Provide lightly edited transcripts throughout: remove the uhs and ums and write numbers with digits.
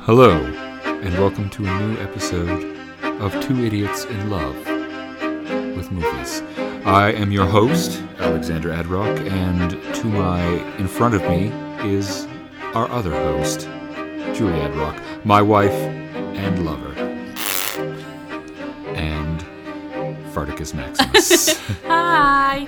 Hello, and welcome to a new episode of Two Idiots in Love with Movies. I am your host, Alexander Adrock, and in front of me is our other host, Julie Adrock, my wife and lover, and Farticus Maximus. Hi!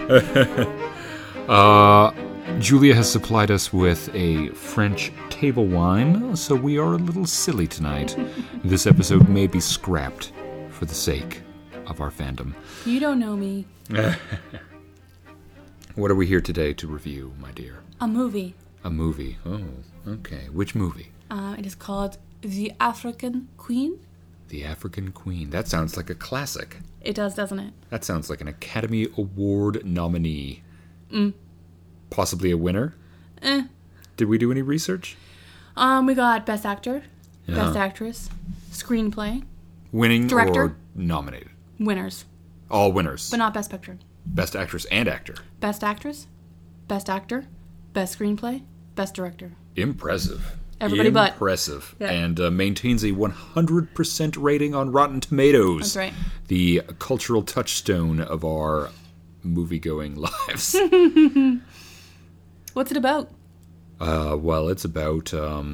Julia has supplied us with a French table wine, so we are a little silly tonight. This episode may be scrapped for the sake of our fandom. You don't know me. What are we here today to review, my dear? A movie. A movie. Oh, okay. Which movie? It is called The African Queen. The African Queen. That sounds like a classic. It does, doesn't it? That sounds like an Academy Award nominee. Possibly a winner? Did we do any research? We got Best Actor, Best Actress, Screenplay. Winning Director? or nominated? Winners. All winners. But not Best Picture. Best Actress and Actor. Best Actress, Best Actor, Best Screenplay, Best Director. Impressive. Everybody but. Impressive. Yeah. And maintains a 100% rating on Rotten Tomatoes. That's right. The cultural touchstone of our movie-going lives. What's it about? Well, it's about,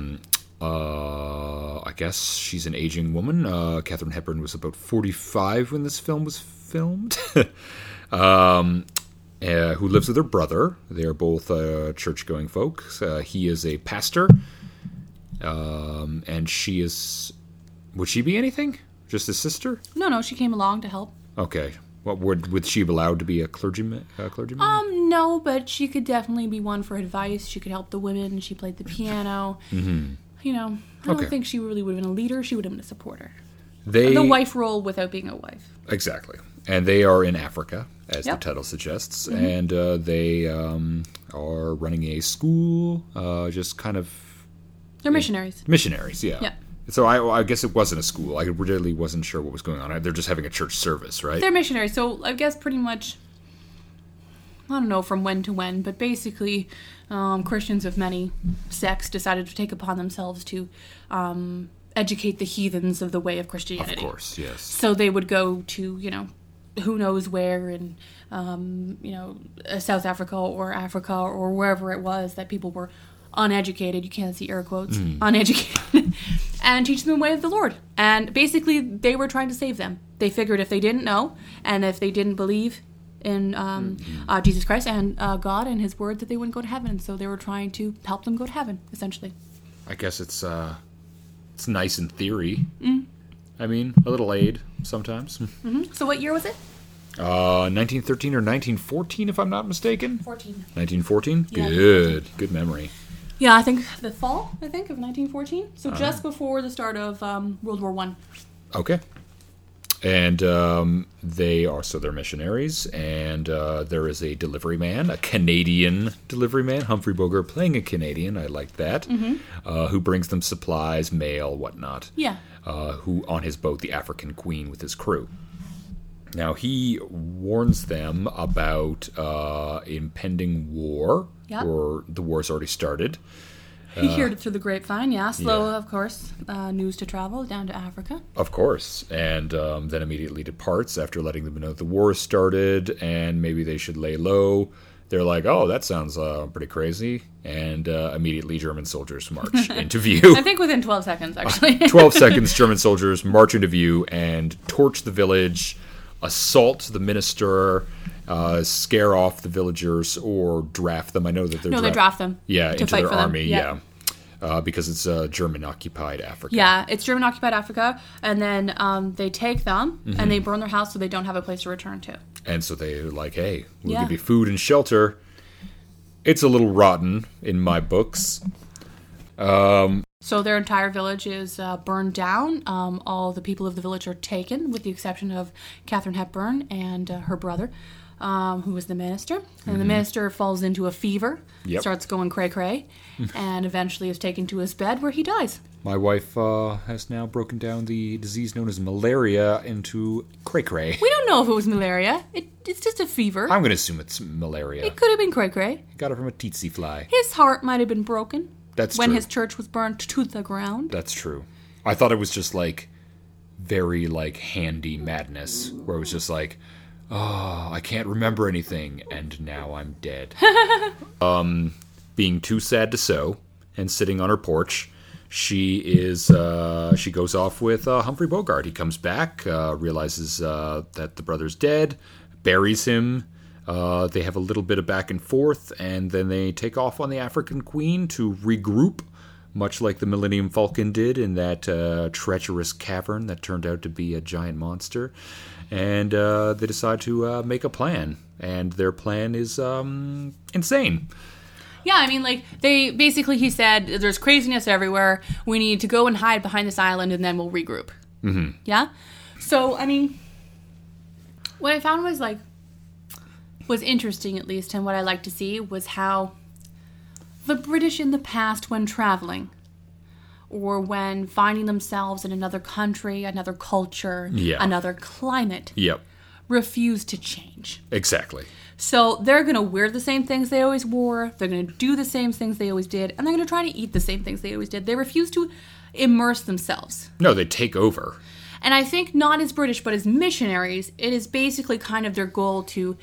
I guess she's an aging woman. Katharine Hepburn was about 45 when this film was filmed. Who lives with her brother. They're both church-going folks. He is a pastor. And she is... Would she be anything? Just a sister? No, she came along to help. Okay. What would she be allowed to be a clergyman? No, but she could definitely be one for advice. She could help the women. She played the piano. Mm-hmm. You know, I don't think she really would have been a leader. She would have been a supporter. The wife role without being a wife. Exactly. And they are in Africa, as the title suggests. Mm-hmm. And they are running a school, just kind of... They're missionaries. Missionaries, yeah. Yeah. So I guess it wasn't a school. I really wasn't sure what was going on. They're just having a church service, right? They're missionaries, so I guess pretty much, I don't know from when to when, but basically Christians of many sects decided to take upon themselves to educate the heathens of the way of Christianity. Of course, yes. So they would go to, who knows where in, South Africa or wherever it was that people were uneducated, you can't see air quotes, uneducated, and teach them the way of the Lord. And basically, they were trying to save them. They figured if they didn't know, and if they didn't believe in Jesus Christ and God and His Word, that they wouldn't go to heaven. So they were trying to help them go to heaven, essentially. I guess it's nice in theory. I mean, a little aid sometimes. Mm-hmm. So what year was it? 1913 or 1914, if I'm not mistaken. 1914? Yeah, Good memory. Yeah, I think the fall, of 1914. So just before the start of World War I. Okay. And they're missionaries, and there is a delivery man, a Canadian delivery man, Humphrey Bogart playing a Canadian, I like that, who brings them supplies, mail, whatnot. Yeah. Who on his boat, the African Queen, with his crew. Now, he warns them about impending war, or the war's already started. He heard it through the grapevine, slow, of course, news to travel down to Africa. Of course, and then immediately departs after letting them know the war started, and maybe they should lay low. They're like, oh, that sounds pretty crazy, and immediately German soldiers march into view. I think within 12 seconds, actually. 12 seconds, German soldiers march into view and torch the village, assault the minister, scare off the villagers, or draft them. I know that they draft them. Yeah, to into fight their for them. army. Yeah, because it's German-occupied Africa. Yeah, it's German-occupied Africa, and then they take them and they burn their house so they don't have a place to return to. And so they're like, "Hey, we'll give you food and shelter." It's a little rotten in my books. So their entire village is burned down. All the people of the village are taken, with the exception of Katharine Hepburn and her brother, who was the minister. And the minister falls into a fever, starts going cray-cray, and eventually is taken to his bed where he dies. My wife has now broken down the disease known as malaria into cray-cray. We don't know if it was malaria. It's just a fever. I'm going to assume it's malaria. It could have been cray-cray. Got it from a tsetse fly. His heart might have been broken. That's when true. His church was burnt to the ground. That's true. I thought it was just like very like handy madness, where it was just like, oh, I can't remember anything, and now I'm dead. Being too sad to sew and sitting on her porch, she goes off with Humphrey Bogart. He comes back, realizes that the brother's dead, buries him. They have a little bit of back and forth, and then they take off on the African Queen to regroup, much like the Millennium Falcon did in that treacherous cavern that turned out to be a giant monster. And they decide to make a plan, and their plan is insane. Yeah, I mean, like, he said, there's craziness everywhere. We need to go and hide behind this island, and then we'll regroup. Mm-hmm. Yeah? So, I mean, what I found was interesting, at least, and what I like to see was how the British in the past, when traveling, or when finding themselves in another country, another culture, another climate, refused to change. Exactly. So they're going to wear the same things they always wore, they're going to do the same things they always did, and they're going to try to eat the same things they always did. They refuse to immerse themselves. No, they take over. And I think not as British, but as missionaries, it is basically kind of their goal to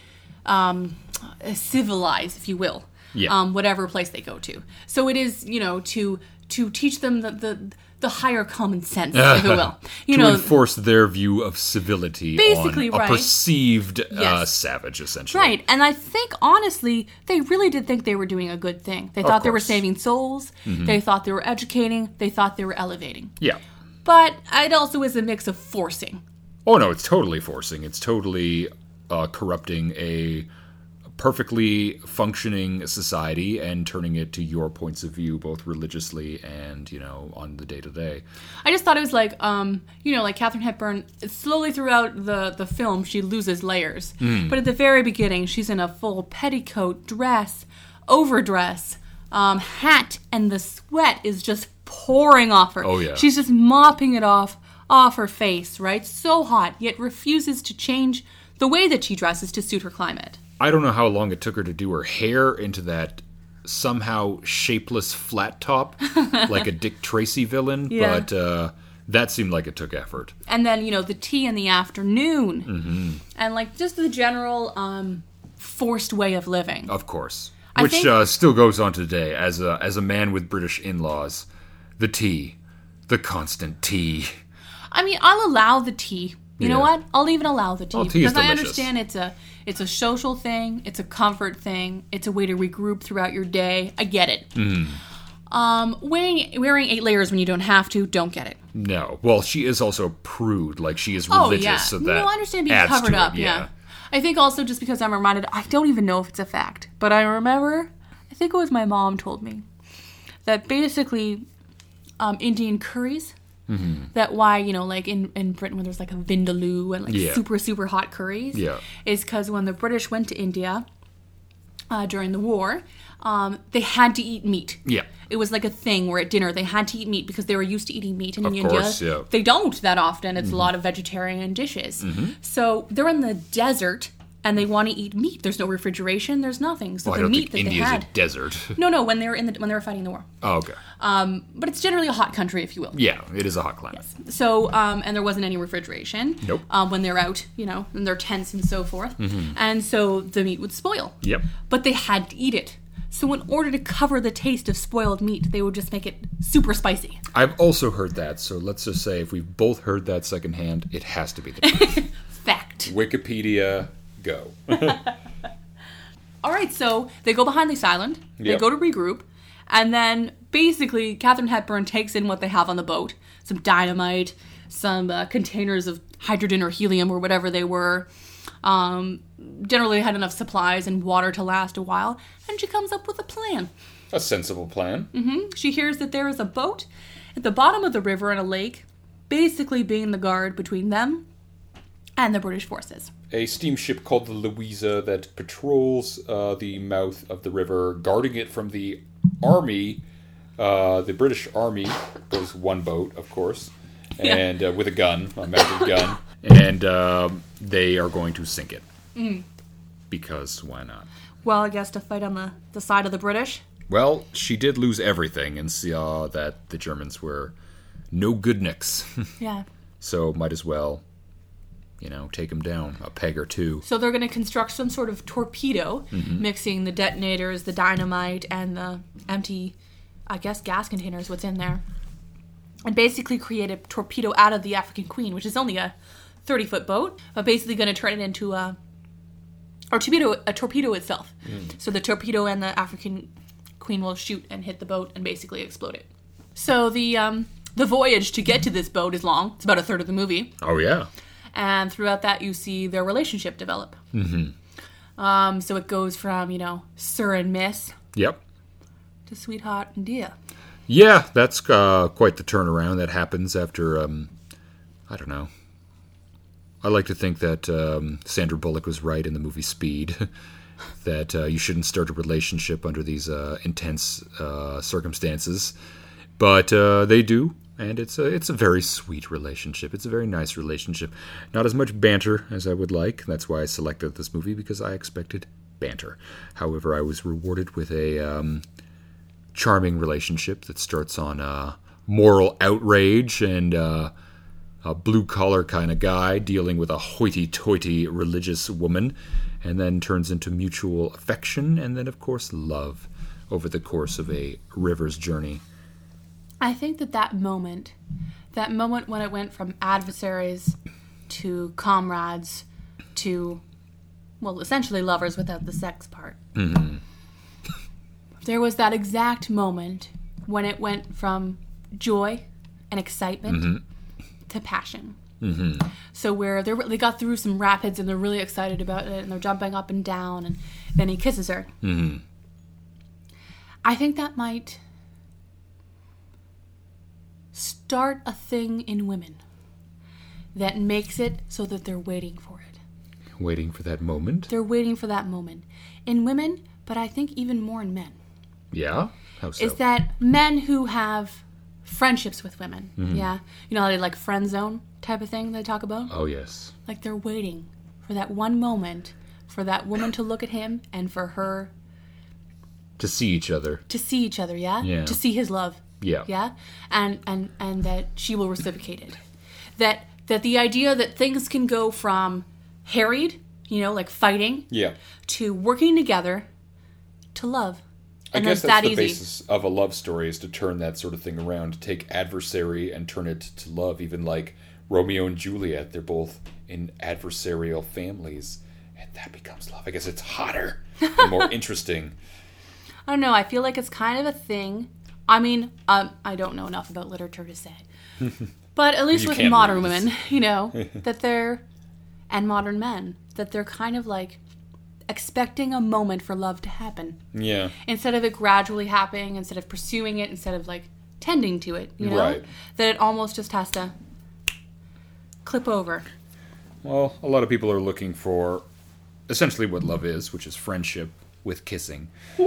civilize, if you will, whatever place they go to. So it is, to teach them the higher common sense, if you will. Enforce their view of civility basically, on a perceived savage, essentially. Right, and I think, honestly, they really did think they were doing a good thing. They thought they were saving souls, they thought they were educating, they thought they were elevating. Yeah. But it also is a mix of forcing. Oh, no, it's totally forcing. It's totally corrupting a perfectly functioning society and turning it to your points of view, both religiously and, on the day-to-day. I just thought it was like, like Katharine Hepburn, slowly throughout the film, she loses layers. But at the very beginning, she's in a full petticoat, dress, overdress, hat, and the sweat is just pouring off her. Oh, yeah. She's just mopping it off her face, right? So hot, yet refuses to change the way that she dresses to suit her climate. I don't know how long it took her to do her hair into that somehow shapeless flat top, like a Dick Tracy villain, but that seemed like it took effort. And then, the tea in the afternoon, and just the general forced way of living. Of course. Which still goes on today as a man with British in-laws. The tea. The constant tea. I mean, I'll allow the tea. You know what? I'll even allow the tea. Oh, tea because is I delicious. understand it's a social thing, it's a comfort thing, it's a way to regroup throughout your day. I get it. Wearing 8 layers when you don't have to, don't get it. No. Well, she is also a prude. Like, she is religious, so that I understand being covered up, I think also just because I'm reminded, I don't even know if it's a fact, but I remember, I think it was my mom told me, that basically Indian curries, that why, in Britain when there's like a vindaloo and super, super hot curries, is because when the British went to India during the war, they had to eat meat. Yeah. It was like a thing where at dinner they had to eat meat because they were used to eating meat. And in India, they don't that often. It's a lot of vegetarian dishes. So they're in the desert and they want to eat meat. There's no refrigeration. There's nothing. So the meat that India's they had. A desert. No. When they were fighting the war. Oh, okay. But it's generally a hot country, if you will. Yeah, it is a hot climate. Yes. So and there wasn't any refrigeration. Nope. When they're out, in their tents and so forth, and so the meat would spoil. Yep. But they had to eat it. So in order to cover the taste of spoiled meat, they would just make it super spicy. I've also heard that, so let's just say if we've both heard that secondhand, it has to be the truth. Fact. Wikipedia, go. All right, so they go behind this island, they go to regroup, and then basically Katharine Hepburn takes in what they have on the boat. Some dynamite, some containers of hydrogen or helium or whatever they were. Generally had enough supplies and water to last a while, and she comes up with a plan. A sensible plan. She hears that there is a boat at the bottom of the river in a lake, basically being the guard between them and the British forces. A steamship called the Louisa that patrols the mouth of the river, guarding it from the army. The British army goes one boat, of course, and with a gun, a mounted gun. And they are going to sink it. Because why not? Well, I guess to fight on the side of the British. Well, she did lose everything and saw that the Germans were no good nicks. Yeah. So might as well, take them down a peg or two. So they're going to construct some sort of torpedo, mixing the detonators, the dynamite, and the empty, I guess, gas containers, what's in there. And basically create a torpedo out of the African Queen, which is only a 30-foot boat, but basically going to turn it into a torpedo itself. So the torpedo and the African Queen will shoot and hit the boat and basically explode it. So the voyage to get to this boat is long. It's about a third of the movie. Oh, yeah. And throughout that, you see their relationship develop. So it goes from, Sir and Miss. Yep. To Sweetheart and Dear. Yeah, that's quite the turnaround that happens after, I don't know. I like to think that Sandra Bullock was right in the movie Speed, that you shouldn't start a relationship under these intense circumstances. But they do, and it's a very sweet relationship. It's a very nice relationship. Not as much banter as I would like. That's why I selected this movie, because I expected banter. However, I was rewarded with a charming relationship that starts on moral outrage and a blue-collar kind of guy dealing with a hoity-toity religious woman, and then turns into mutual affection, and then, of course, love over the course of a river's journey. I think that moment when it went from adversaries to comrades to, well, essentially lovers without the sex part. There was that exact moment when it went from joy and excitement to passion. So where they got through some rapids and they're really excited about it and they're jumping up and down and then he kisses her. I think that might start a thing in women that makes it so that they're waiting for it. Waiting for that moment? They're waiting for that moment. In women, but I think even more in men. Yeah? How so? Is that men who have friendships with women. Yeah? You know how they like friend zone type of thing they talk about? Oh, yes. Like they're waiting for that one moment for that woman to look at him and for her to see each other. Yeah? Yeah. To see his love. Yeah. Yeah? And that she will reciprocate it. That the idea that things can go from harried, like fighting, to working together, to love. And I guess that's the easy. basis of a love story, is to turn that sort of thing around, to take adversary and turn it to love. Even like Romeo and Juliet, they're both in adversarial families, and that becomes love. I guess it's hotter and more interesting. I don't know. I feel like it's kind of a thing. I mean, I don't know enough about literature to say. But at least with modern women, that they're, and modern men, that they're kind of like expecting a moment for love to happen. Yeah. Instead of it gradually happening, instead of pursuing it, instead of like tending to it, Right. That it almost just has to clip over. Well, a lot of people are looking for essentially what love is, which is friendship with kissing.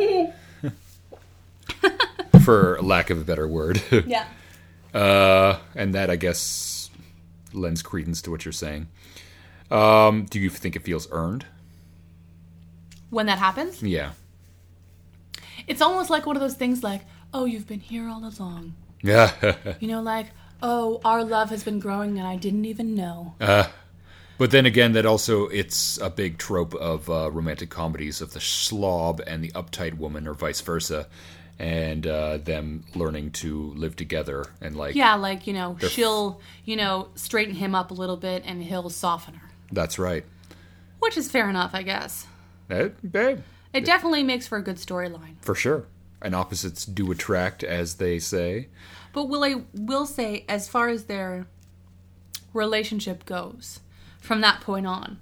For lack of a better word. Yeah. And that, I guess, lends credence to what you're saying. Do you think it feels earned? When that happens? Yeah. It's almost like one of those things like, oh, you've been here all along. Yeah. Like, oh, our love has been growing and I didn't even know. But then again, that also, it's a big trope of romantic comedies of the slob and the uptight woman, or vice versa, and them learning to live together and like... Yeah, like, she'll, straighten him up a little bit and he'll soften her. That's right. Which is fair enough, I guess. Babe. It definitely makes for a good storyline. For sure. And opposites do attract, as they say. But will say, as far as their relationship goes, from that point on,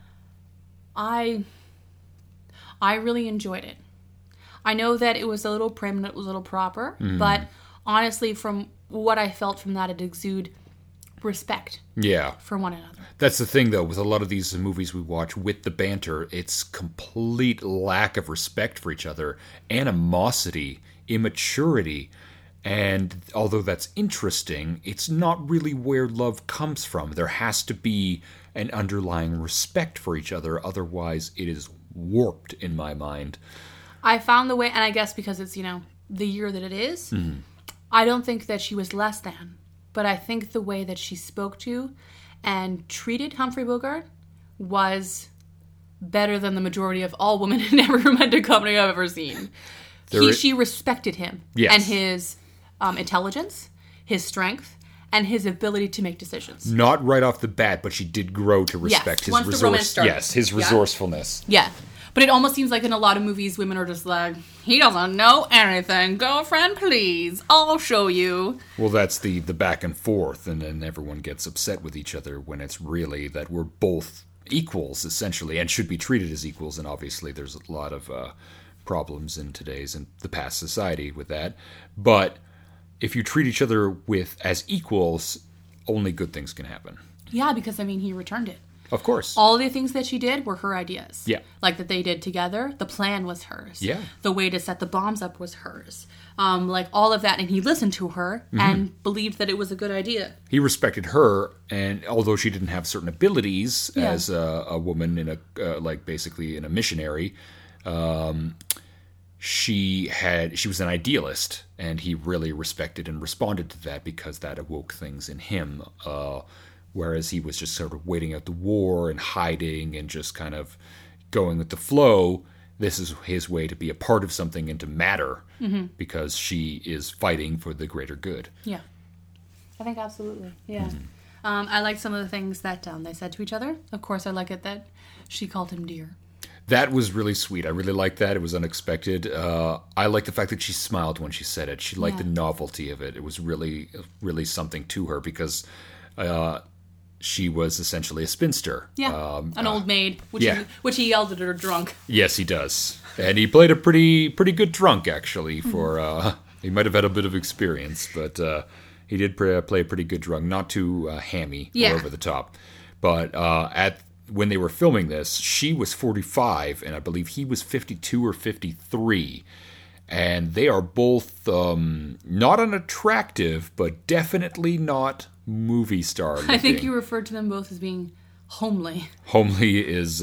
I really enjoyed it. I know that it was a little prim and it was a little proper, but honestly, from what I felt from that, it exuded respect for one another. That's the thing, though, with a lot of these movies we watch with the banter, it's complete lack of respect for each other, animosity, immaturity, and although that's interesting, it's not really where love comes from. There has to be an underlying respect for each other, otherwise it is warped in my mind. I found the way, and I guess because it's, the year that it is, I don't think that she was less than but I think the way that she spoke to and treated Humphrey Bogart was better than the majority of all women in every romantic comedy I've ever seen. She respected him and his intelligence, his strength, and his ability to make decisions. Not right off the bat, but she did grow to respect his once the romance started. Yes, his resourcefulness. Yeah. But it almost seems like in a lot of movies, women are just like, he doesn't know anything. Girlfriend, please. I'll show you. Well, that's the back and forth, and then everyone gets upset with each other when it's really that we're both equals, essentially, and should be treated as equals. And obviously there's a lot of problems in today's and the past society with that. But if you treat each other as equals, only good things can happen. Yeah, because, I mean, he returned it. Of course. All the things that she did were her ideas. Yeah. Like that they did together. The plan was hers. Yeah. The way to set the bombs up was hers. Like all of that. And he listened to her and believed that it was a good idea. He respected her, and although she didn't have certain abilities as a woman in basically in a missionary, she was an idealist, and he really respected and responded to that because that awoke things in him. Whereas he was just sort of waiting out the war and hiding and just kind of going with the flow. This is his way to be a part of something and to matter because she is fighting for the greater good. Yeah. I think absolutely. Yeah. I like some of the things that they said to each other. Of course, I like it that she called him dear. That was really sweet. I really liked that. It was unexpected. I liked the fact that she smiled when she said it. She liked the novelty of it. It was really, really something to her because she was essentially a spinster. Yeah, an old maid, which he yelled at her drunk. Yes, he does. And he played a pretty good drunk, actually. For he might have had a bit of experience, but he did play a pretty good drunk. Not too hammy or over the top. But when they were filming this, she was 45, and I believe he was 52 or 53. And they are both not unattractive, but definitely not movie star looking. I think you referred to them both as being homely. Homely is,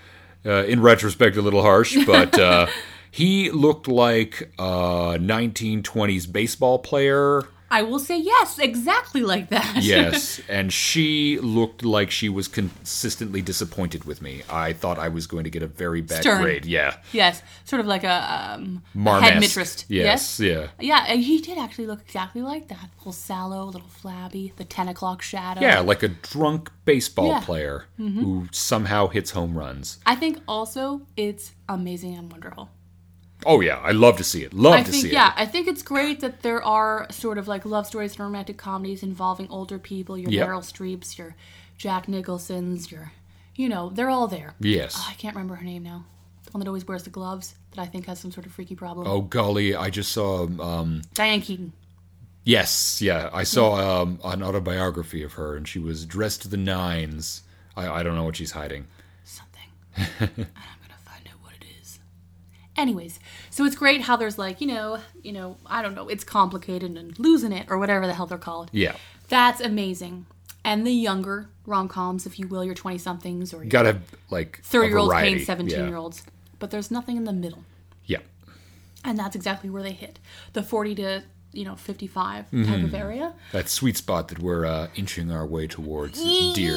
in retrospect, a little harsh, but he looked like a 1920s baseball player. I will say yes, exactly like that. Yes, and she looked like she was consistently disappointed with me. I thought I was going to get a very bad grade. Yeah. Yes, sort of like a Marmesque. headmistress. Yes, yeah. Yeah, and he did actually look exactly like that. A little sallow, a little flabby, the 10 o'clock shadow. Yeah, like a drunk baseball player who somehow hits home runs. I think also it's amazing and wonderful. Oh, yeah. I love to see it. Love to see it. Yeah, I think it's great that there are sort of like love stories and romantic comedies involving older people. Your Meryl Streeps, your Jack Nicholsons, they're all there. Yes. I can't remember her name now. The one that always wears the gloves that I think has some sort of freaky problem. Oh, golly. I just saw... Diane Keaton. Yes, yeah. I saw an autobiography of her, and she was dressed to the nines. I don't know what she's hiding. Something. And I'm going to find out what it is. Anyways, so it's great how there's like, I don't know, it's complicated and losing it or whatever the hell they're called. Yeah. That's amazing. And the younger rom-coms, if you will, your 20-somethings or your gotta have like 30-year-olds paying 17-year-olds. But there's nothing in the middle. Yeah. And that's exactly where they hit. The 40 to 55 type of area. That sweet spot that we're inching our way towards, dear.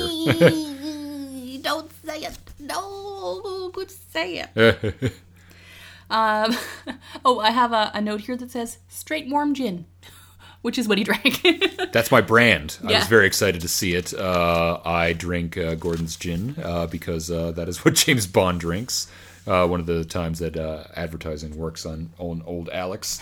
Don't say it. No, good say it. I have a note here that says straight warm gin, which is what he drank. That's my brand. Yeah. I was very excited to see it. I drink Gordon's gin because that is what James Bond drinks. One of the times that advertising works on old Alex.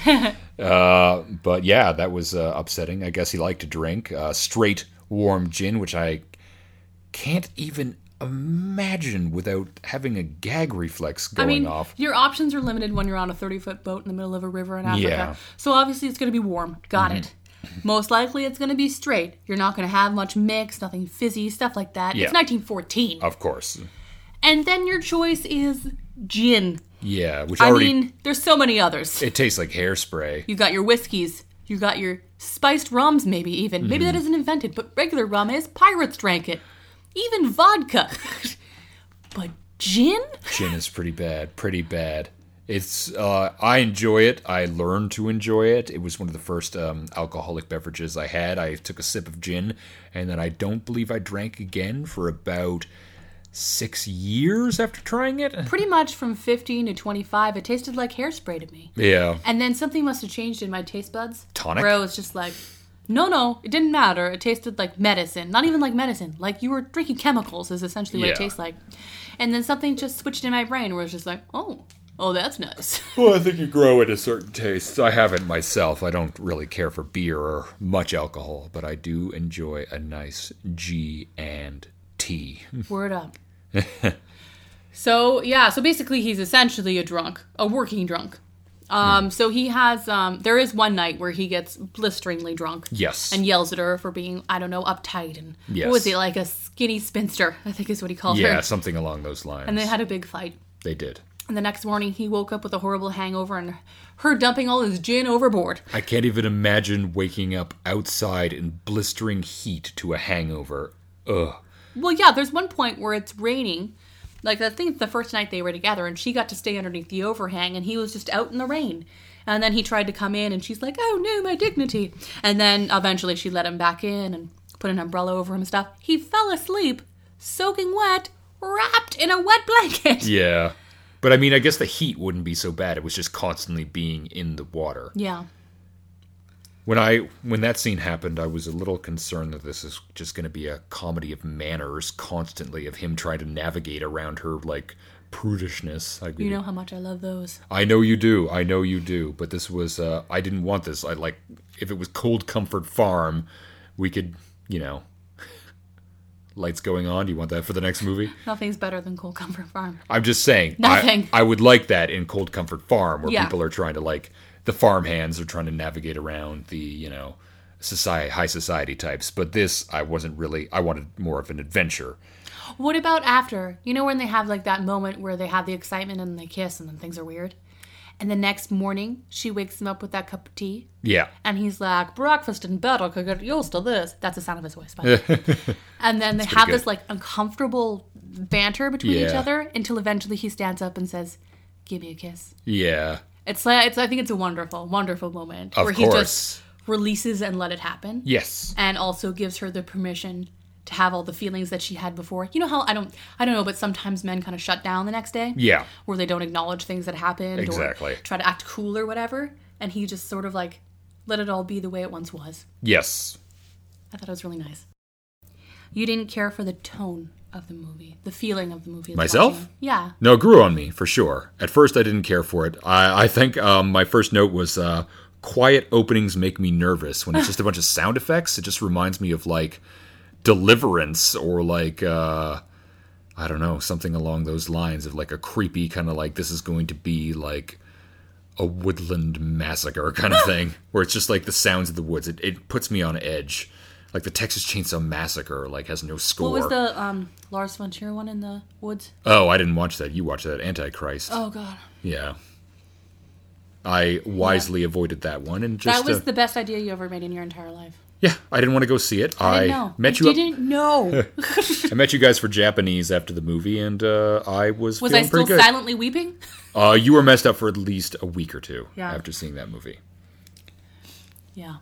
But yeah, that was upsetting. I guess he liked to drink straight warm gin, which I can't even imagine without having a gag reflex going off. Your options are limited when you're on a 30-foot boat in the middle of a river in Africa. Yeah. So obviously it's going to be warm. Got it. Most likely it's going to be straight. You're not going to have much mix, nothing fizzy, stuff like that. Yeah. It's 1914. Of course. And then your choice is gin. Yeah, which there's so many others. It tastes like hairspray. You've got your whiskeys. You've got your spiced rums, maybe even. Maybe that isn't invented, but regular rum is. Pirates drank it. Even vodka. But gin? Gin is pretty bad. Pretty bad. It's I enjoy it. I learned to enjoy it. It was one of the first alcoholic beverages I had. I took a sip of gin, and then I don't believe I drank again for about 6 years after trying it. Pretty much from 15 to 25, it tasted like hairspray to me. Yeah. And then something must have changed in my taste buds. Tonic? Where I was just like, no, it didn't matter. It tasted like medicine. Not even like medicine. Like you were drinking chemicals is essentially what it tastes like. And then something just switched in my brain where it was just like, oh, that's nice. Well, I think you grow into certain tastes. I haven't myself. I don't really care for beer or much alcohol, but I do enjoy a nice G and T. Word up. So basically he's essentially a working drunk. So he has, there is one night where he gets blisteringly drunk. Yes. And yells at her for being, I don't know, uptight. And yes. What was he, like a skinny spinster, I think is what he called her. Yeah, something along those lines. And they had a big fight. They did. And the next morning he woke up with a horrible hangover and her dumping all his gin overboard. I can't even imagine waking up outside in blistering heat to a hangover. Ugh. Well, yeah, there's one point where it's raining. Like, I think it's the first night they were together, and she got to stay underneath the overhang, and he was just out in the rain. And then he tried to come in, and she's like, oh, no, my dignity. And then eventually she let him back in and put an umbrella over him and stuff. He fell asleep, soaking wet, wrapped in a wet blanket. Yeah. But, I mean, I guess the heat wouldn't be so bad. It was just constantly being in the water. Yeah. When that scene happened, I was a little concerned that this is just going to be a comedy of manners constantly, of him trying to navigate around her, like, prudishness. You know how much I love those. I know you do. But this was, I didn't want this. If it was Cold Comfort Farm, we could, lights going on. Do you want that for the next movie? Nothing's better than Cold Comfort Farm. I'm just saying. Nothing. I would like that in Cold Comfort Farm, where yeah. people are trying to, the farmhands are trying to navigate around the, high society types. But this, I wanted more of an adventure. What about after? You know when they have, that moment where they have the excitement and they kiss and then things are weird? And the next morning, she wakes him up with that cup of tea. Yeah. And he's like, breakfast in bed, I could get used to this. That's the sound of his voice, by the way. And then they have this, uncomfortable banter between each other until eventually he stands up and says, give me a kiss. Yeah. I think it's a wonderful, wonderful moment. Of where course. He just releases and let it happen. Yes. And also gives her the permission to have all the feelings that she had before. You know how, I don't know, but sometimes men kind of shut down the next day? Yeah. Where they don't acknowledge things that happened. Exactly. Or try to act cool or whatever. And he just sort of let it all be the way it once was. Yes. I thought it was really nice. You didn't care for the tone of the movie, the feeling of the movie. Myself? Yeah. No, it grew on me, for sure. At first, I didn't care for it. I think my first note was, quiet openings make me nervous. When it's just a bunch of sound effects, it just reminds me of, Deliverance or I don't know, something along those lines of a creepy kind of this is going to be a woodland massacre kind of thing, where it's just the sounds of the woods. It puts me on edge. The Texas Chainsaw Massacre has no score. What was the Lars von Trier one in the woods? Oh, I didn't watch that. You watched that. Antichrist. Oh, God. Yeah. I wisely avoided that one. And just that was the best idea you ever made in your entire life. Yeah, I didn't want to go see it. I didn't know. Met you. Didn't know. I met you guys for Japanese after the movie, and I was feeling I still pretty good. Silently weeping? You were messed up for at least a week or two after seeing that movie. Yeah.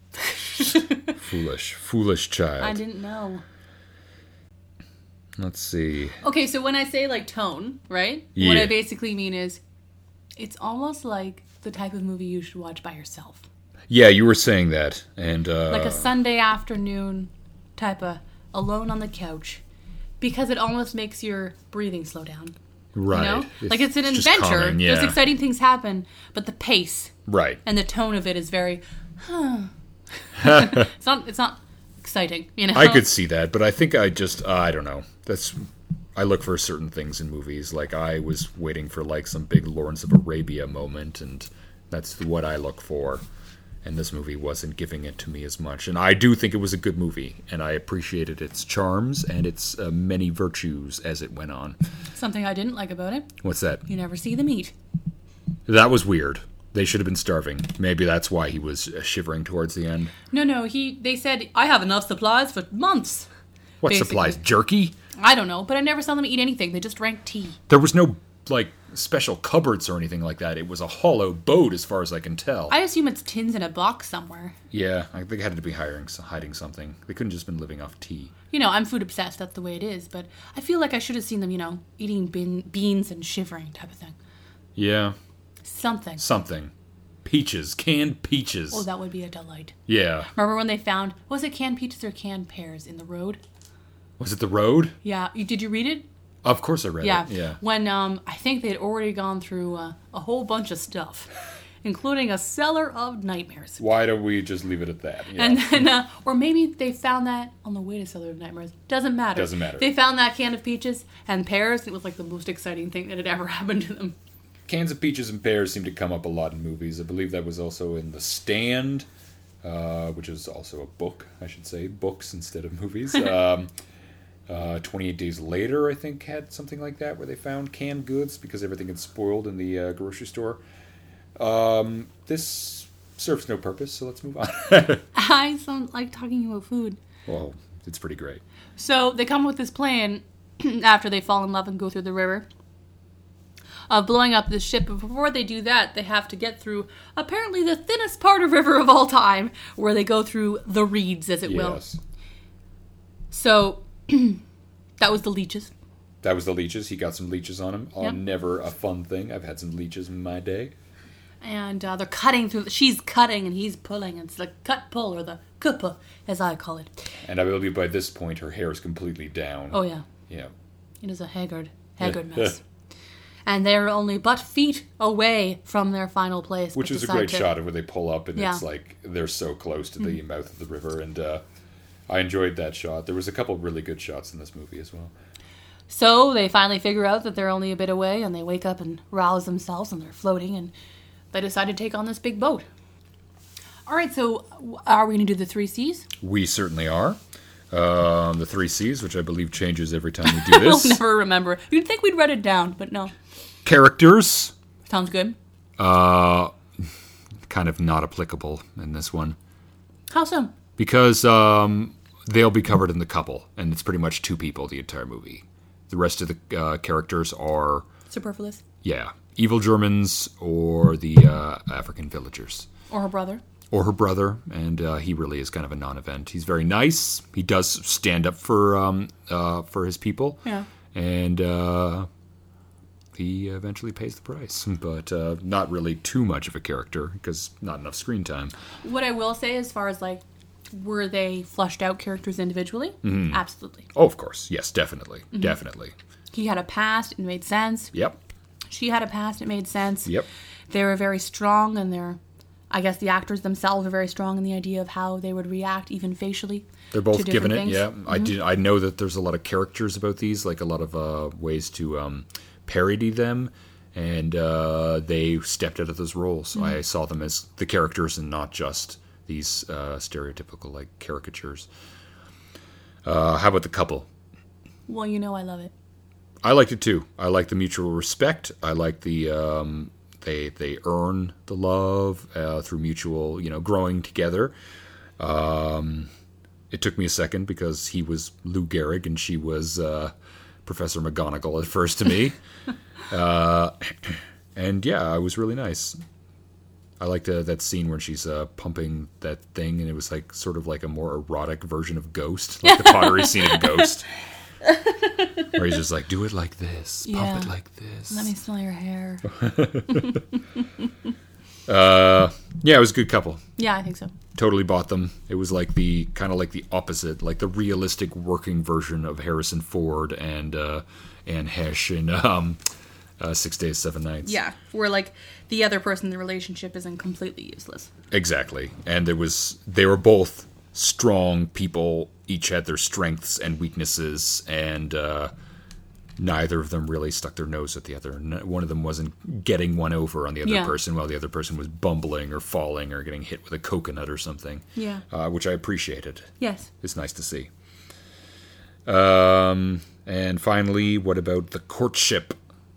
Foolish child. I didn't know. Let's see. Okay, so when I say tone, right? Yeah. What I basically mean is it's almost like the type of movie you should watch by yourself. Yeah, you were saying that. And like a Sunday afternoon type of alone on the couch. Because it almost makes your breathing slow down. Right. You know? It's an adventure. Calming, yeah. There's exciting things happen, but the pace and the tone of it is very it's not exciting, I could see that, but I think I don't know. I look for certain things in movies. I was waiting for some big Lawrence of Arabia moment, and that's what I look for. And this movie wasn't giving it to me as much. And I do think it was a good movie, and I appreciated its charms and its many virtues as it went on. Something I didn't like about it. What's that? You never see the meat. That was weird. They should have been starving. Maybe that's why he was shivering towards the end. No. They said, I have enough supplies for months. What basically. Supplies? Jerky? I don't know, but I never saw them eat anything. They just drank tea. There was no, like special cupboards or anything like that. It was a hollow boat, as far as I can tell. I assume it's tins in a box somewhere. Yeah, I think they had to be hiding something. They couldn't just been living off tea. I'm food obsessed. That's the way it is. But I feel like I should have seen them, eating beans and shivering type of thing. Yeah. Something. Peaches. Canned peaches. Oh, that would be a delight. Yeah. Remember when they found, was it canned peaches or canned pears in the road? Was it The Road? Yeah. Did you read it? Of course I read it. Yeah. When I think they'd already gone through a whole bunch of stuff, including a cellar of nightmares. Why don't we just leave it at that? Yeah. And then, or maybe they found that on the way to Cellar of Nightmares. Doesn't matter. They found that can of peaches and pears. It was like the most exciting thing that had ever happened to them. Cans of peaches and pears seem to come up a lot in movies. I believe that was also in The Stand, which is also a book, I should say. Books instead of movies. 28 Days Later, I think, had something like that, where they found canned goods because everything had spoiled in the grocery store. This serves no purpose, so let's move on. I don't like talking about food. Well, it's pretty great. So they come up with this plan after they fall in love and go through the river of blowing up this ship. But before they do that, they have to get through apparently the thinnest part of river of all time, where they go through the reeds, as it will. So that was the leeches. That was the leeches. He got some leeches on him. Yep. Never a fun thing. I've had some leeches in my day. And they're cutting through. She's cutting and he's pulling. It's the cut-pull, or the kuppa, as I call it. And I believe by this point her hair is completely down. Oh, yeah. Yeah. It is a haggard mess. And they're only but feet away from their final place. Which is a great shot of where they pull up and it's like they're so close to the mouth of the river. And I enjoyed that shot. There was a couple really good shots in this movie as well. So they finally figure out that they're only a bit away, and they wake up and rouse themselves, and they're floating, and they decide to take on this big boat. All right, so are we going to do the 3 C's? We certainly are. The 3 C's, which I believe changes every time we do this. We'll never remember. You'd think we'd write it down, but no. Characters. Sounds good. Kind of not applicable in this one. How so? Because they'll be covered in the couple, and it's pretty much 2 people the entire movie. The rest of the characters are... superfluous. Yeah. Evil Germans or the African villagers. Or her brother. And he really is kind of a non-event. He's very nice. He does stand up for his people. Yeah. And he eventually pays the price. But not really too much of a character, because not enough screen time. What I will say, as far as were they fleshed out characters individually? Mm-hmm. Absolutely. Oh, of course. Yes, definitely. Mm-hmm. Definitely. He had a past. It made sense. Yep. She had a past. It made sense. Yep. They were very strong, and I guess the actors themselves are very strong in the idea of how they would react, even facially. They're both given it, things. yeah. Mm-hmm. I know that there's a lot of characters about these, like a lot of ways to parody them, and they stepped out of those roles. Mm-hmm. I saw them as the characters and not just these stereotypical caricatures. How about the couple? Well, I love it. I liked it too. I like the mutual respect. I like the they earn the love through mutual growing together. It took me a second because he was Lou Gehrig and she was Professor McGonagall at first to me. And yeah, it was really nice. I liked that scene where she's pumping that thing, and it was sort of like a more erotic version of Ghost, like the pottery scene of Ghost. Where he's just like, do it like this, pump it like this. Let me smell your hair. Yeah, it was a good couple. Yeah, I think so. Totally bought them. It was kind of like the opposite, like the realistic working version of Harrison Ford and Anne Hesh in 6 Days, 7 Nights. Yeah, where the other person in the relationship isn't completely useless. Exactly. And they were both strong people, each had their strengths and weaknesses, and neither of them really stuck their nose at the other. One of them wasn't getting one over on the other person, while the other person was bumbling or falling or getting hit with a coconut or something. Yeah. Which I appreciated. Yes. It's nice to see. And finally, what about the courtship?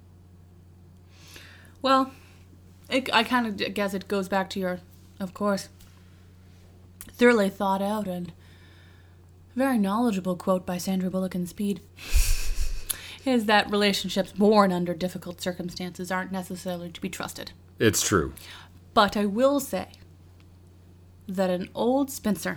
Well, I kind of guess it goes back to your, of course, thoroughly thought out and very knowledgeable quote by Sandra Bullock in Speed. is that relationships born under difficult circumstances aren't necessarily to be trusted. It's true. But I will say that an old spinster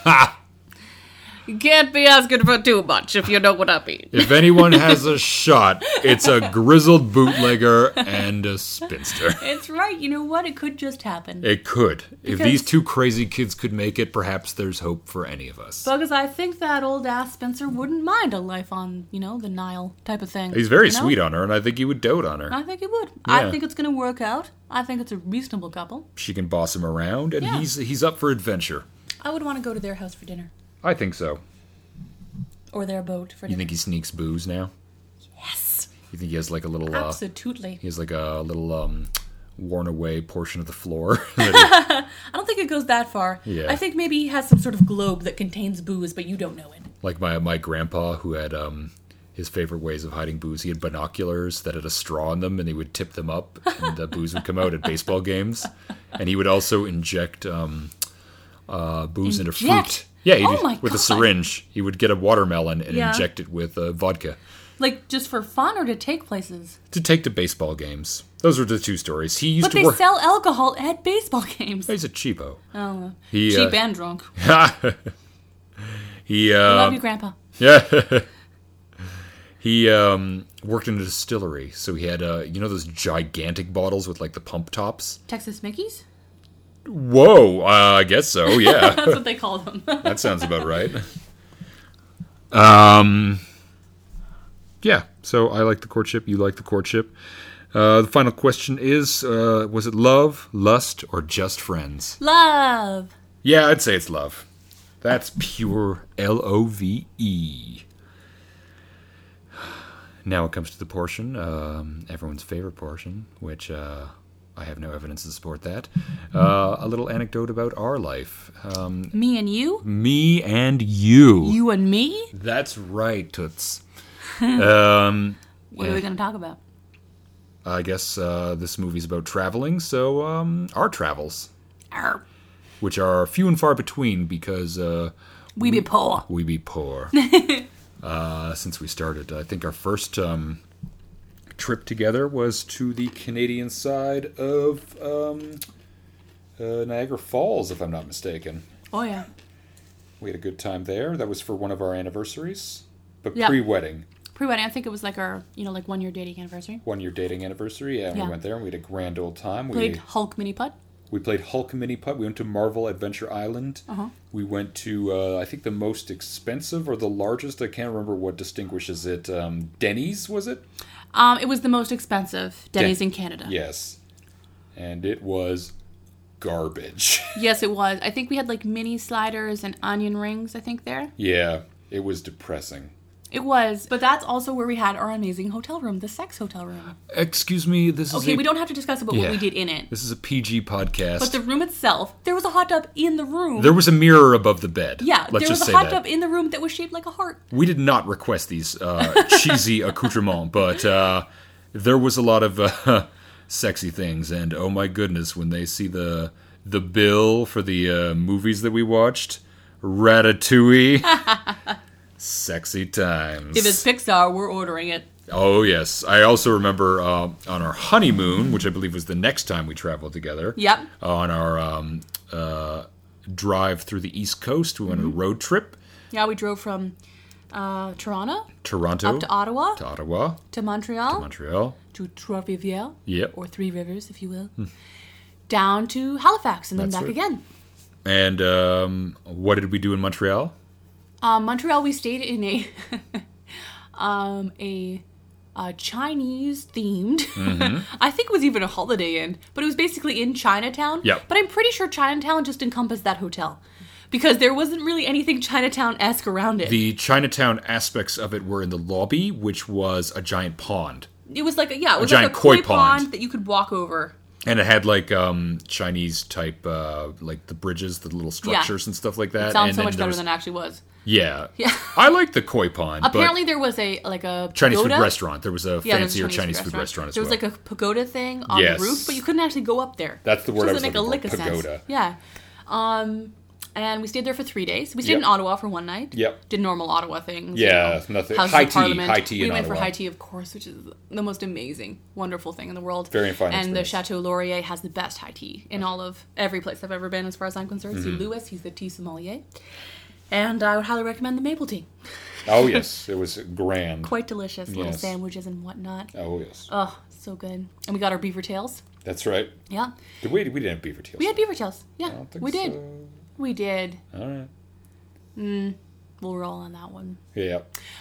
can't be asking for too much, if you know what I mean. If anyone has a shot, it's a grizzled bootlegger and a spinster. It's right. You know what? It could just happen. It could. If Because- these two crazy kids could make it, perhaps there's hope for any of us. Because I think that old-ass Spencer wouldn't mind a life on, the Nile type of thing. He's very you know? sweet on her, and I think he would dote on her. I think he would. Yeah. I think it's going to work out. I think it's a reasonable couple. She can boss him around, and Yeah. he's up for adventure. I would want to go to their house for dinner. I think so. Or their boat for You dinner. think he sneaks booze now? Yes. You think he has like a little Absolutely. he has like a little worn away portion of the floor? I don't think it goes that far. Yeah. I think maybe he has some sort of globe that contains booze, but you don't know it. Like my grandpa, who had his favorite ways of hiding booze. He had binoculars that had a straw in them, and he would tip them up, and the booze would come out at baseball games. And he would also inject booze into fruit. Inject? Yeah, Oh my with a God. syringe. He would get a watermelon and Yeah. inject it with vodka Like, just for fun or to take places? to take to baseball games. Those were the two stories. He used But to they work. sell alcohol at baseball games. He's a cheapo. Oh, He, cheap and drunk. He I love you, Grandpa. yeah. He worked in a distillery, so he had those gigantic bottles with like the pump tops. Texas Mickeys? Whoa, I guess so. Yeah, That's what they call them. that sounds about right. Yeah. So I like the courtship. You like the courtship. The final question is: was it love, lust, or just friends? Love. Yeah, I'd say it's love. That's pure LOVE. Now it comes to the portion, everyone's favorite portion, which I have no evidence to support that. A little anecdote about our life. Me and you? Me and you. You and me? That's right, Toots. What are we Yeah. going to talk about? I guess this movie's about traveling, so our travels, Arr. which are few and far between because We be poor. we be poor. Since we started, I think our first trip together was to the Canadian side of Niagara Falls, if I'm not mistaken. Oh, yeah. We had a good time there. That was for one of our anniversaries, but Yeah. pre-wedding. Pre-wedding, I think it was like our, 1 year dating anniversary. 1 year dating anniversary, yeah, and Yeah. we went there and we had a grand old time. Played Hulk Mini Putt. We played Hulk Mini Putt. We went to Marvel Adventure Island. Uh-huh. We went to, I think, the most expensive or the largest. I can't remember what distinguishes it. Denny's, was it? It was the most expensive Denny's in Canada. Yes. And it was garbage. Yes, it was. I think we had like mini sliders and onion rings, I think, there. Yeah, it was depressing. It was. But that's also where we had our amazing hotel room, the sex hotel room. Excuse me, this is Okay, we don't have to discuss about Yeah. what we did in it. This is a PG podcast. But the room itself, there was a hot tub in the room. There was a mirror above the bed. Yeah, Let's there was just a say hot that. tub in the room that was shaped like a heart. We did not request these cheesy accoutrements, but there was a lot of sexy things. And oh my goodness, when they see the bill for the movies that we watched, Ratatouille, sexy times. If it's Pixar, we're ordering it. Oh yes, I also remember on our honeymoon, which I believe was the next time we traveled together. Yep. On our drive through the East Coast, we went on a road trip. Yeah, we drove from Toronto Toronto up to Ottawa, to Ottawa, to Montreal, Montreal. to Trois-Rivières, Yep. or Three Rivers, if you will, down to Halifax, and then That's back right. again. And what did we do in Montreal? Montreal, we stayed in a Chinese themed. I think it was even a Holiday Inn, but it was basically in Chinatown. Yep. But I'm pretty sure Chinatown just encompassed that hotel because there wasn't really anything Chinatown-esque around it. The Chinatown aspects of it were in the lobby, which was a giant pond. It was like a like giant a koi koi pond. pond that you could walk over. And it had like Chinese type, like the bridges, the little structures and stuff like that. It sounds and so then much there better was- than it actually was. Yeah. Yeah. I like the koi pond. Apparently, there was a Chinese pagoda. food restaurant. There was a Yeah, there was a fancier Chinese Chinese food restaurant as There well. was like a pagoda thing on Yes. the roof, but you couldn't actually go up there. That's the word I was Doesn't make a looking lick for, of sense. pagoda. Yeah. And we stayed there for 3 days. We stayed Yep. in Ottawa for one night. Yep. Did normal Ottawa things. Yeah, nothing. Houses High of tea. Parliament. High tea in We went for Ottawa. high tea, of course, which is the most amazing, wonderful thing in the world. Very fine And the experience. Chateau Laurier has the best high tea in all of every place I've ever been, as far as I'm concerned. Mm-hmm. See Lewis, he's the tea sommelier. And I would highly recommend the maple tea. Oh, yes. It was grand. Quite delicious. Little Yes. sandwiches and whatnot. Oh, yes. Oh, so good. And we got our beaver tails. That's right. Yeah. We didn't have beaver tails. We had beaver tails. Yeah, I don't think we did. so. We did. All right. We'll roll on that one. Yeah.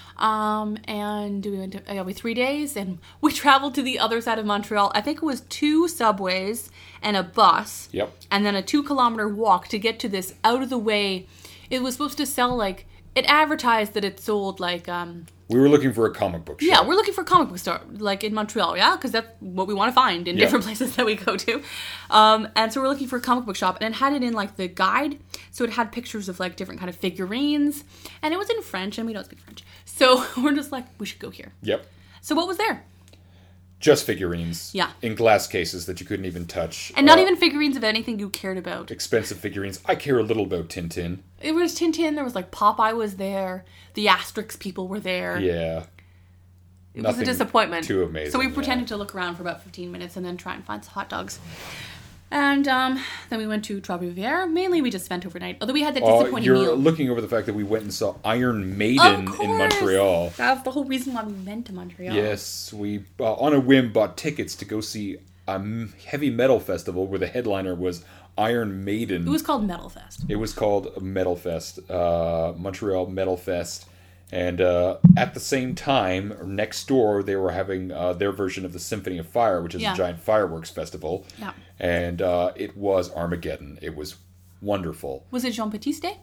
And we went to 3 days, and we traveled to the other side of Montreal. I think it was 2 subways and a bus. Yep. And then a 2-kilometer walk to get to this out of the way. It was supposed to sell it advertised that it sold We were looking for a comic book shop. yeah, we're looking for a comic book store, in Montreal, yeah? Because that's what we want to find in Yeah. different places that we go to. And so we're looking for a comic book shop, and it had it in, the guide. So it had pictures of, different kind of figurines. And it was in French, and we don't speak French. So we're just we should go here. Yep. So what was there? Just figurines. Yeah. In glass cases that you couldn't even touch. And not even figurines of anything you cared about. Expensive figurines. I care a little about Tintin. It was Tintin, there was, Popeye was there. The Asterix people were there. Yeah. It was a Nothing disappointment. too amazing, So we yeah. pretended to look around for about 15 minutes and then try and find some hot dogs. And then we went to Trois-Rivières. Mainly we just spent overnight. Although we had that disappointing You're meal. looking over the fact that we went and saw Iron Maiden Of in course! Montreal. That was the whole reason why we went to Montreal. Yes, we on a whim bought tickets to go see a heavy metal festival where the headliner was Iron Maiden. It was called Metal Fest. It was called Metal Fest, Montreal Metal Fest. And at the same time, next door, they were having their version of the Symphony of Fire, which is Yeah. a giant fireworks festival. Yeah. And it was Armageddon. It was wonderful. Was it Jean-Baptiste Day?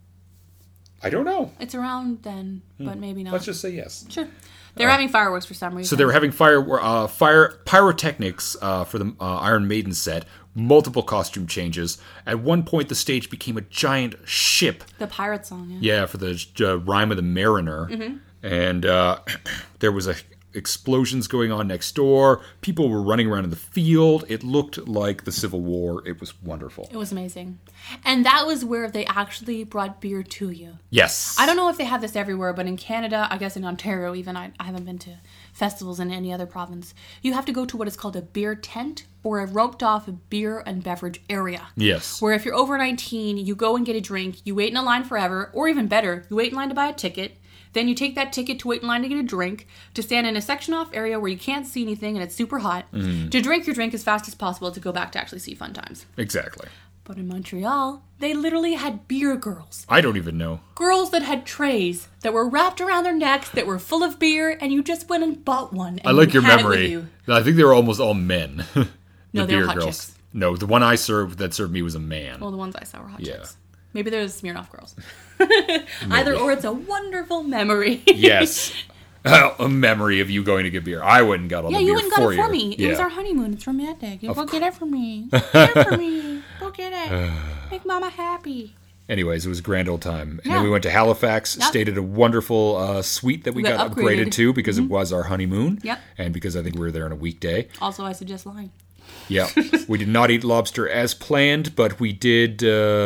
I don't know. It's around then, but maybe not. Let's just say yes. Sure. They were having fireworks for some reason. So they were having pyrotechnics for the Iron Maiden set. Multiple costume changes. At one point, the stage became a giant ship. The pirate song, yeah. Yeah, for the Rime of the Mariner. Mm-hmm. And there was explosions going on next door. People were running around in the field. It looked like the Civil War. It was wonderful. It was amazing. And that was where they actually brought beer to you. Yes. I don't know if they have this everywhere, but in Canada, I guess in Ontario even, I haven't been to festivals in any other province. You have to go to what is called a beer tent or a roped off beer and beverage area. Yes. Where if you're over 19, you go and get a drink, you wait in a line forever, or even better, you wait in line to buy a ticket. Then you take that ticket to wait in line to get a drink, to stand in a section off area where you can't see anything and it's super hot, to drink your drink as fast as possible to go back to actually see Fun Times. Exactly. But in Montreal, they literally had beer girls. I don't even know. Girls that had trays that were wrapped around their necks that were full of beer, and you just went and bought one. And I like you your had it with memory. you. I think they were almost all men. No, they were hot chicks. No, the one I served that served me was a man. Well, the ones I saw were hot Yeah. chicks. Maybe they're the Smirnoff girls. Either or, it's a wonderful memory. Yes. A memory of you going to get beer. I went and got all Yeah, the you beer went and got for it for you. me. Yeah. It was our honeymoon. It's romantic. You go get it for me. Get it for me. Go get it. Make mama happy. Anyways, it was a grand old time. And Yeah. then we went to Halifax, Yep. stayed at a wonderful suite that we got upgraded to because it was our honeymoon. Yep. And because I think we were there on a weekday. Also, I suggest lying. Yeah. We did not eat lobster as planned, but we did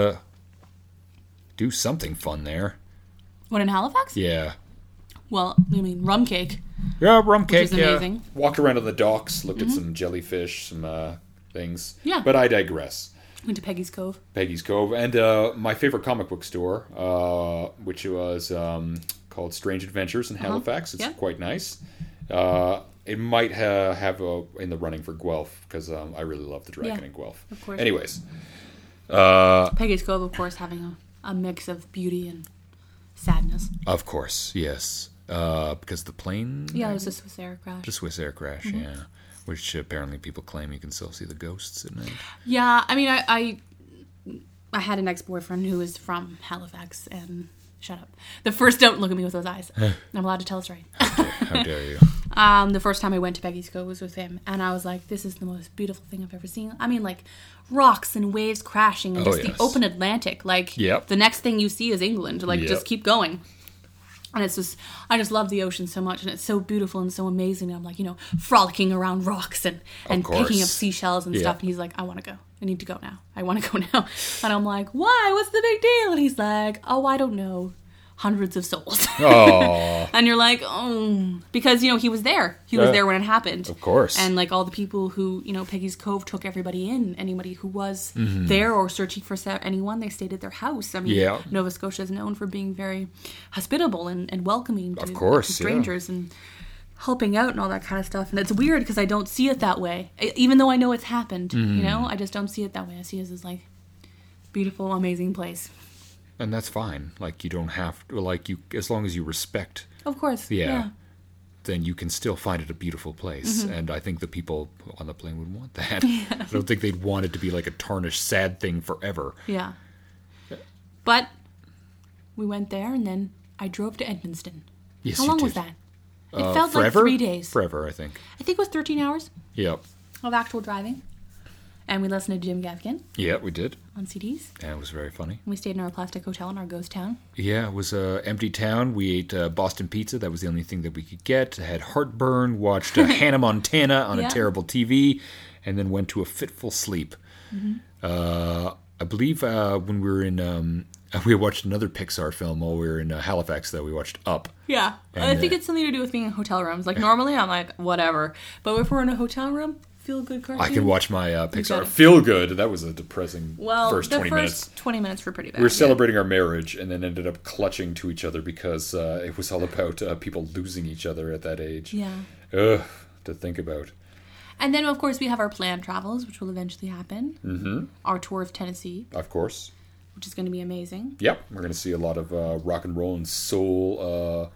do something fun there. What, in Halifax? Yeah. Well, I mean, rum cake. Yeah, rum cake. is amazing. Walked around on the docks, looked at some jellyfish, some things. Yeah. But I digress. Went to Peggy's Cove. Peggy's Cove, and my favorite comic book store, which was called Strange Adventures in Halifax. It's Yeah. quite nice. It might have in the running for Guelph, because I really love the Dragon Yeah, in Guelph. of course. Anyways, Peggy's Cove, of course, having a mix of beauty and sadness. of course, yes. Because the plane... Yeah, it was a Swiss Air crash. The Swiss air crash, yeah. Which apparently people claim you can still see the ghosts at night. Yeah, I mean, I had an ex-boyfriend who was from Halifax, and shut up. Don't look at me with those eyes. I'm allowed to tell a story. How dare you? The first time I went to Peggy's Cove was with him, and I was like, this is the most beautiful thing I've ever seen. I mean, like, rocks and waves crashing and just yes. the open Atlantic. Like, Yep. the next thing you see is England. Like, Yep. just keep going. And it's just, I just love the ocean so much, and it's so beautiful and so amazing. And I'm like, frolicking around rocks and course. picking up seashells and Yeah. stuff. And he's like, I want to go. I need to go now. I want to go now. And I'm like, why? What's the big deal? And he's like, oh, I don't know. Hundreds of souls. Oh. And you're like, oh. Because, he was there. He was there when it happened. Of course. And, like, all the people who, Peggy's Cove took everybody in. Anybody who was there or searching for anyone, they stayed at their house. I mean, Nova Scotia is known for being very hospitable and welcoming to strangers and helping out and all that kind of stuff. And it's weird because I don't see it that way. Even though I know it's happened, I just don't see it that way. I see it as, like, beautiful, amazing place. And that's fine. Like, you don't have to, like, as long as you respect. Of course. Yeah. Then you can still find it a beautiful place. And I think the people on the plane would want that. Yeah. I don't think they'd want it to be like a tarnished, sad thing forever. Yeah. But we went there and then I drove to Edmundston. Yes, How long was that? It felt forever? like 3 days. Forever, I think. I think it was 13 hours. Yep. Of actual driving. And we listened to Jim Gaffigan. Yeah, we did. On CDs. And it was very funny. We stayed in our plastic hotel in our ghost town. Yeah, it was an empty town. We ate Boston pizza. That was the only thing that we could get. Had heartburn. Watched Hannah Montana on a terrible TV. And then went to a fitful sleep. I believe when we were in... we watched another Pixar film while we were in Halifax, though. We watched Up. Yeah. And I think it's something to do with being in hotel rooms. Like, normally I'm like, whatever. But if we're in a hotel room... Feel good cartoon. I can watch my Pixar. Feel good. That was a depressing first 20 minutes. Well, the first 20 minutes were pretty bad. We were celebrating our marriage and then ended up clutching to each other because it was all about people losing each other at that age. Yeah. Ugh, to think about. And then, of course, we have our planned travels, which will eventually happen. Mm-hmm. Our tour of Tennessee. Of course. Which is going to be amazing. Yep. We're going to see a lot of rock and roll and soul.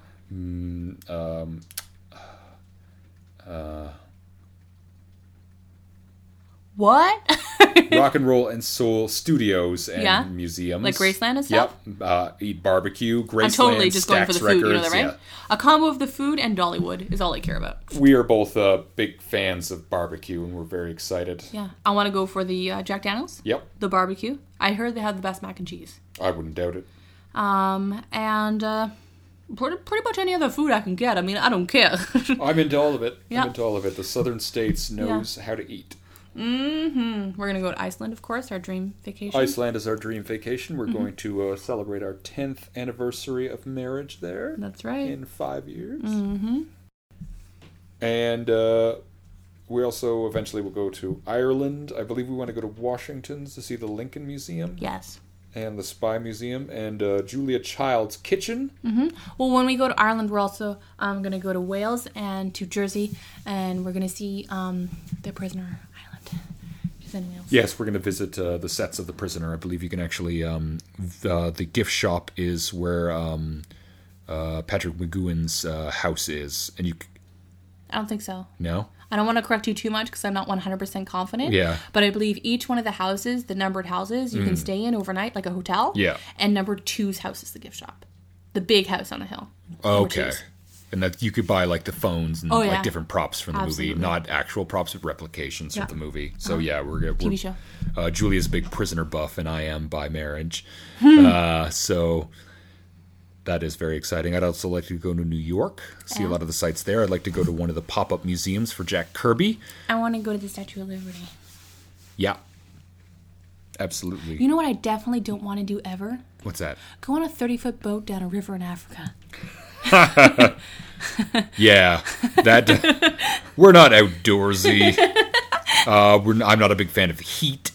What? Rock and roll and soul studios and museums. Like Graceland and stuff? Yep. Eat barbecue, Graceland, I'm totally just going for the Records, food, you know that, right? Yeah. A combo of the food and Dollywood is all I care about. We are both big fans of barbecue, and we're very excited. Yeah. I want to go for the Jack Daniels. Yep. The barbecue. I heard they have the best mac and cheese. I wouldn't doubt it. And pretty much any other food I can get. I mean, I don't care. I'm into all of it. Yep. I'm into all of it. The Southern States knows how to eat. Mm-hmm. We're going to go to Iceland, of course, our dream vacation. Iceland is our dream vacation. We're going to celebrate our 10th anniversary of marriage there. That's right. In 5 years. Mm-hmm. And we also eventually will go to Ireland. I believe we want to go to Washington's to see the Lincoln Museum. Yes. And the Spy Museum and Julia Child's Kitchen. Mm-hmm. Well, when we go to Ireland, we're also going to go to Wales and to Jersey, and we're going to see The Prisoner Island. In Wales. Yes, we're going to visit the sets of The Prisoner. I believe you can actually... the gift shop is where Patrick McGowan's house is. And you... I don't think so. No? I don't want to correct you too much because I'm not 100% confident. Yeah. But I believe each one of the houses, the numbered houses, you can stay in overnight like a hotel. Yeah. And number 2's house is the gift shop. The big house on the hill. Okay. And that you could buy like the phones and like different props from the movie, not actual props, but replications of the movie. So we're TV show. Julia's a big Prisoner buff, and I am by marriage. So that is very exciting. I'd also like to go to New York, see a lot of the sites there. I'd like to go to one of the pop-up museums for Jack Kirby. I want to go to the Statue of Liberty. Yeah, absolutely. You know what I definitely don't want to do ever? What's that? Go on a 30-foot boat down a river in Africa. Yeah, that we're not outdoorsy. I'm not a big fan of the heat.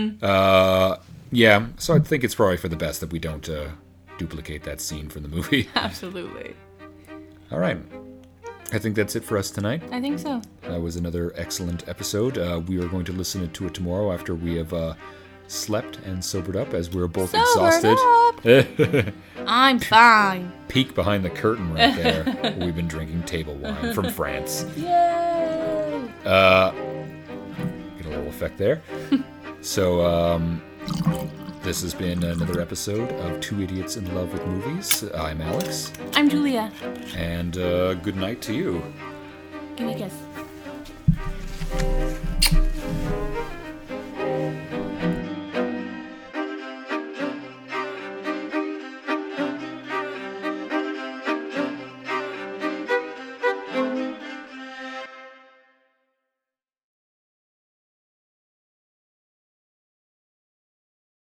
Yeah, so I think it's probably for the best that we don't duplicate that scene from the movie. Absolutely. All right. I think that's it for us tonight. I think so. That was another excellent episode. We are going to listen to it tomorrow after we have slept and sobered up, as we're both exhausted. I'm fine. Peek behind the curtain right there. We've been drinking table wine from France. Yay! Get a little effect there. So, this has been another episode of Two Idiots in Love with Movies. I'm Alex. I'm Julia. And good night to you. Give me a kiss.